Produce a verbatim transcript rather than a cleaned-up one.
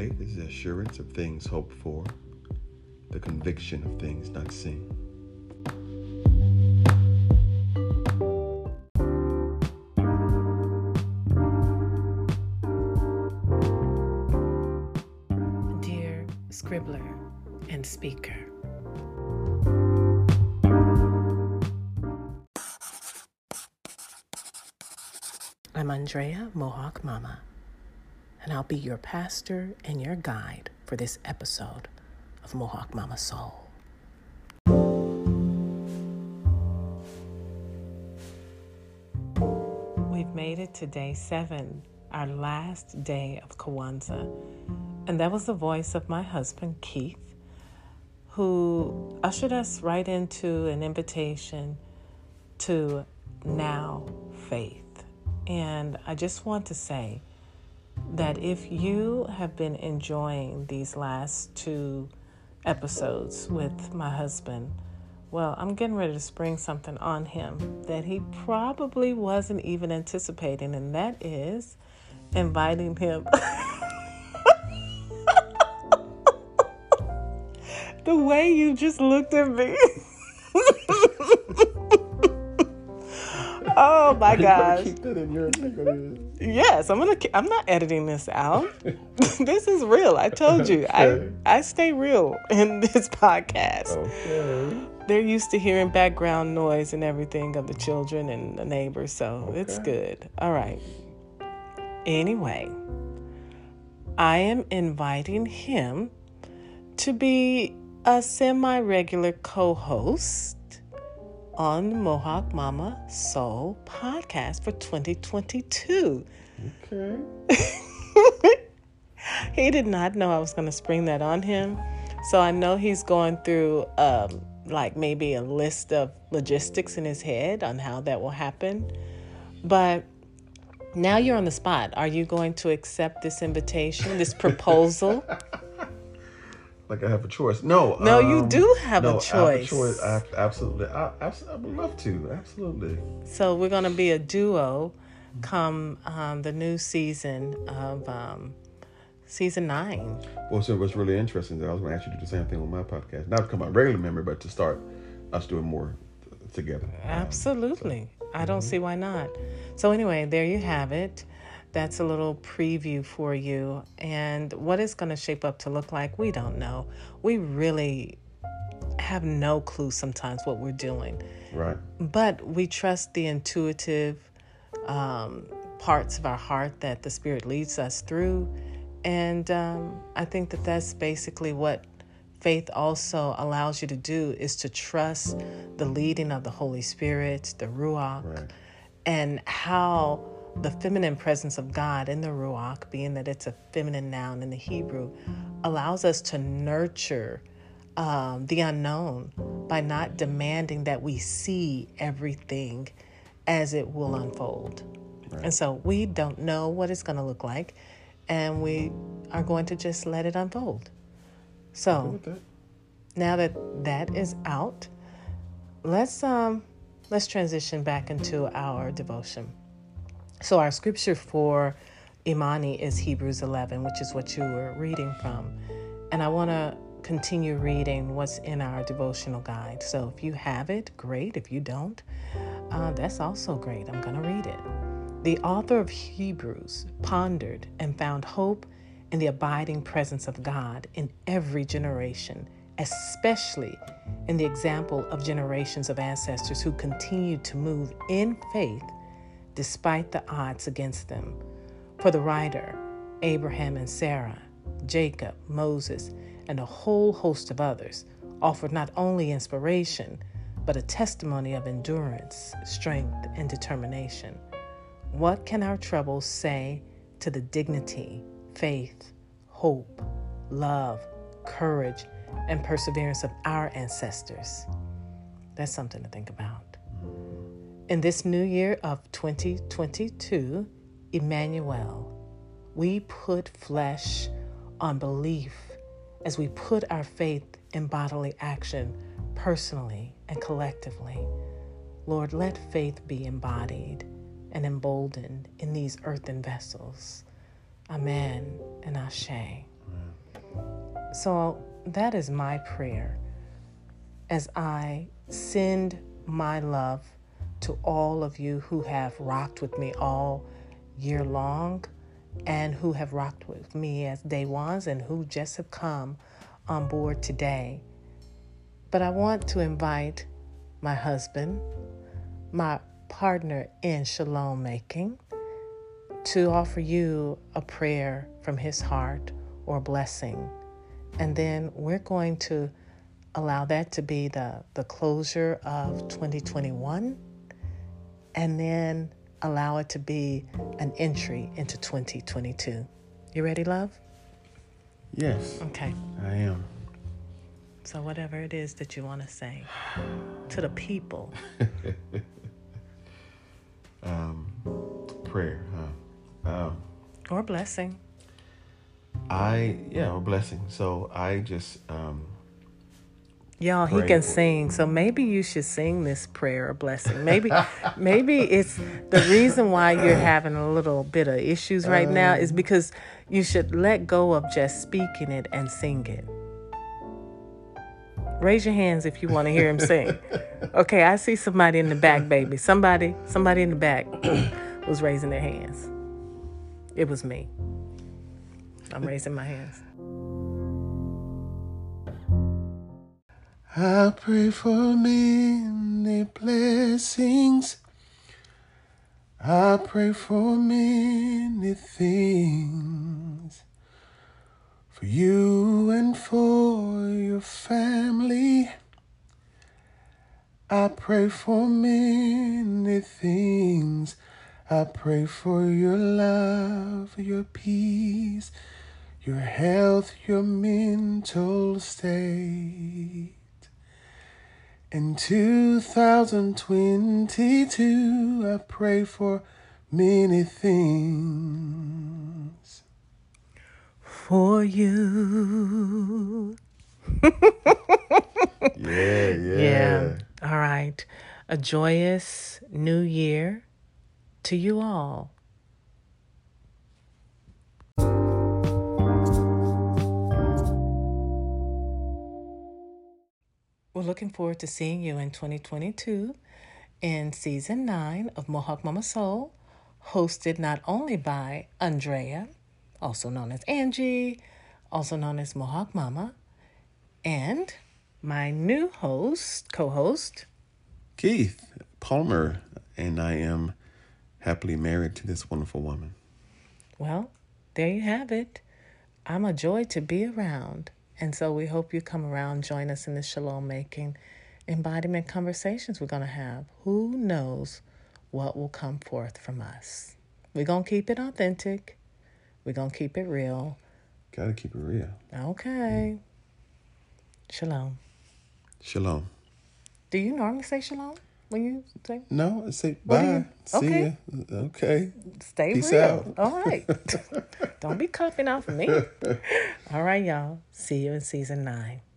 faith is the assurance of things hoped for, the conviction of things not seen. Dear scribbler and speaker, I'm Andrea Mohawk Mama, and I'll be your pastor and your guide for this episode of Mohawk Mama Soul. We've made it to day seven, our last day of Kwanzaa, and that was the voice of my husband, Keith, who ushered us right into an invitation to now faith. And I just want to say that if you have been enjoying these last two episodes with my husband, well, I'm getting ready to spring something on him that he probably wasn't even anticipating, and that is inviting him. The way you just looked at me. Oh my gosh! Keep that in your Yes, I'm gonna. I'm not editing this out. This is real. I told you. Okay. I I stay real in this podcast. Okay. They're used to hearing background noise and everything of the children and the neighbors, so Okay. it's good. All right. Anyway, I am inviting him to be a semi-regular co-host on the Mohawk Mama Soul podcast for twenty twenty-two. Okay. He did not know I was going to spring that on him. So I know he's going through um, like maybe a list of logistics in his head on how that will happen. But now you're on the spot. Are you going to accept this invitation, this proposal? Like I have a choice. No. No, um, you do have no, a choice. I have a choice. I have, absolutely. I, I, I would love to. Absolutely. So we're going to be a duo come um, the new season of um, season nine. Well, so what's really interesting is I was going to ask you to do the same thing on my podcast. Not to become a regular member, but to start us doing more t- together. Absolutely. Um, so, I don't mm-hmm. see why not. So anyway, there you have it. That's a little preview for you. And what it's going to shape up to look like, we don't know. We really have no clue sometimes what we're doing. Right. But we trust the intuitive um, parts of our heart that the Spirit leads us through. And um, I think that that's basically what faith also allows you to do, is to trust the leading of the Holy Spirit, the Ruach, Right. and how the feminine presence of God in the Ruach, being that it's a feminine noun in the Hebrew, allows us to nurture um, the unknown by not demanding that we see everything as it will unfold. Right. And so we don't know what it's going to look like, and we are going to just let it unfold. So With that. now that that is out, let's um let's transition back into our devotion. So our scripture for Imani is Hebrews eleven, which is what you were reading from. And I want to continue reading what's in our devotional guide. So if you have it, great. If you don't, uh, that's also great. I'm going to read it. The author of Hebrews pondered and found hope in the abiding presence of God in every generation, especially in the example of generations of ancestors who continued to move in faith despite the odds against them. For the writer, Abraham and Sarah, Jacob, Moses, and a whole host of others offered not only inspiration, but a testimony of endurance, strength, and determination. What can our troubles say to the dignity, faith, hope, love, courage, and perseverance of our ancestors? That's something to think about. In this new year of twenty twenty-two, Emmanuel, we put flesh on belief as we put our faith in bodily action, personally and collectively. Lord, let faith be embodied and emboldened in these earthen vessels. Amen and Ashe. So that is my prayer as I send my love to all of you who have rocked with me all year long and who have rocked with me as day ones and who just have come on board today. But I want to invite my husband, my partner in shalom making, to offer you a prayer from his heart or blessing. And then we're going to allow that to be the, the closure of twenty twenty-one, and then allow it to be an entry into twenty twenty-two. You ready, love? Yes. Okay. I am. So whatever it is that you want to say to the people. um, prayer, huh? Um, or blessing. I, yeah, or blessing. So I just, um, Y'all, he can sing, so maybe you should sing this prayer or blessing. Maybe maybe it's the reason why you're having a little bit of issues right um, now is because you should let go of just speaking it and sing it. Raise your hands if you want to hear him sing. Okay, I see somebody in the back, baby. Somebody, somebody in the back was raising their hands. It was me. I'm raising my hands. I pray for many blessings. I pray for many things. For you and for your family. I pray for many things. I pray for your love, your peace, your health, your mental state. In two thousand twenty-two, I pray for many things. For you. yeah, yeah. Yeah. All right. A joyous new year to you all. We're looking forward to seeing you in twenty twenty-two in season nine of Mohawk Mama Soul, hosted not only by Andrea, also known as Angie, also known as Mohawk Mama, and my new host, co-host, Keith Palmer, and I am happily married to this wonderful woman. Well, there you have it. I'm a joy to be around. And so we hope you come around, join us in the shalom making embodiment conversations we're going to have. Who knows what will come forth from us? We're going to keep it authentic. We're going to keep it real. Got to keep it real. Okay. Mm. Shalom. Shalom. Do you normally say shalom when you say? No, I say bye. See okay. ya. Okay. Stay Peace real. out. All right. Don't be copying off me. All right, y'all. See you in season nine.